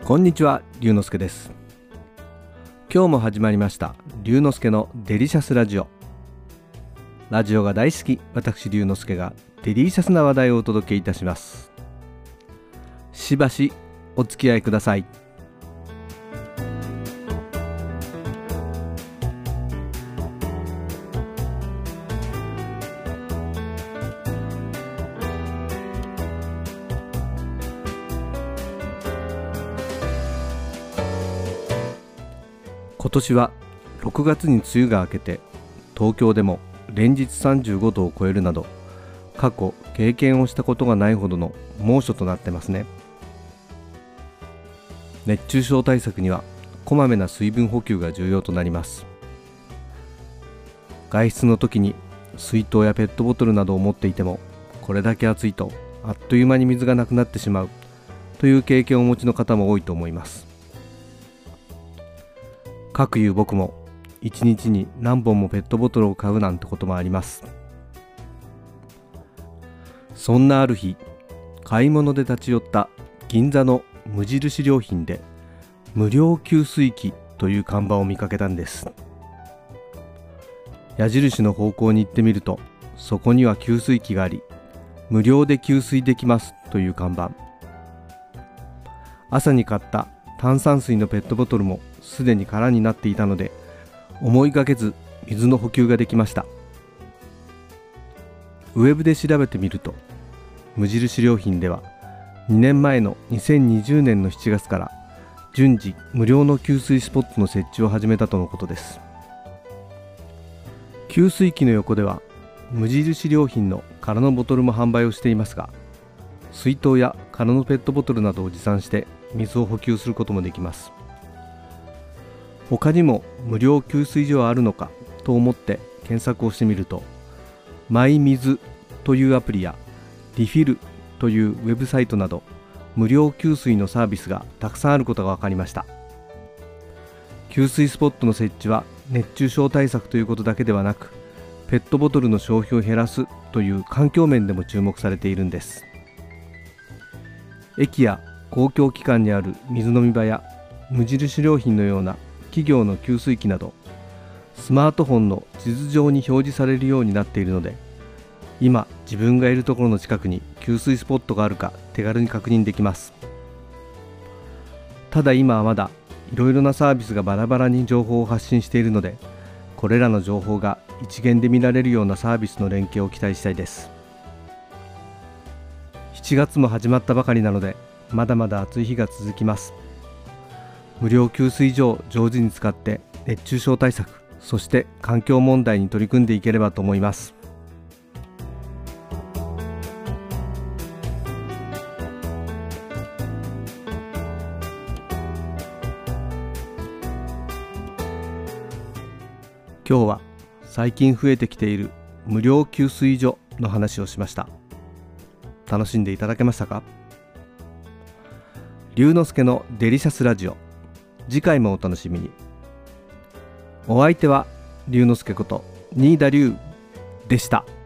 こんにちは、龍之介です。今日も始まりました龍之介のデリシャスラジオ。ラジオが大好き私龍之介がデリシャスな話題をお届けいたします。しばしお付き合いください。今年は6月に梅雨が明けて、東京でも連日35度を超えるなど、過去経験をしたことがないほどの猛暑となってますね。熱中症対策にはこまめな水分補給が重要となります。外出の時に水筒やペットボトルなどを持っていても、これだけ暑いとあっという間に水がなくなってしまうという経験をお持ちの方も多いと思います。かくいう僕も1日に何本もペットボトルを買うなんてこともあります。そんなある日、買い物で立ち寄った銀座の無印良品で無料給水器という看板を見かけたんです。矢印の方向に行ってみると、そこには給水器があり、無料で給水できますという看板。朝に買った炭酸水のペットボトルもすでに空になっていたので、思いがけず水の補給ができました。ウェブで調べてみると、無印良品では2年前の2020年の7月から順次無料の給水スポットの設置を始めたとのことです。給水器の横では無印良品の空のボトルも販売をしていますが、水筒や空のペットボトルなどを持参して水を補給することもできます。他にも無料給水所はあるのかと思って検索をしてみると、マイ水というアプリやリフィルというウェブサイトなど無料給水のサービスがたくさんあることが分かりました。給水スポットの設置は熱中症対策ということだけではなく、ペットボトルの消費を減らすという環境面でも注目されているんです。駅や公共機関にある水飲み場や無印良品のような企業の給水器など、スマートフォンの地図上に表示されるようになっているので、今自分がいるところの近くに給水スポットがあるか手軽に確認できます。ただ今はまだいろいろなサービスがバラバラに情報を発信しているので、これらの情報が一元で見られるようなサービスの連携を期待したいです。7月も始まったばかりなので、まだまだ暑い日が続きます。無料給水所を上手に使って熱中症対策、そして環境問題に取り組んでいければと思います。今日は最近増えてきている無料給水所の話をしました。楽しんでいただけましたか？龍之介のデリシャスラジオ、次回もお楽しみに。お相手は龍之介こと新田龍でした。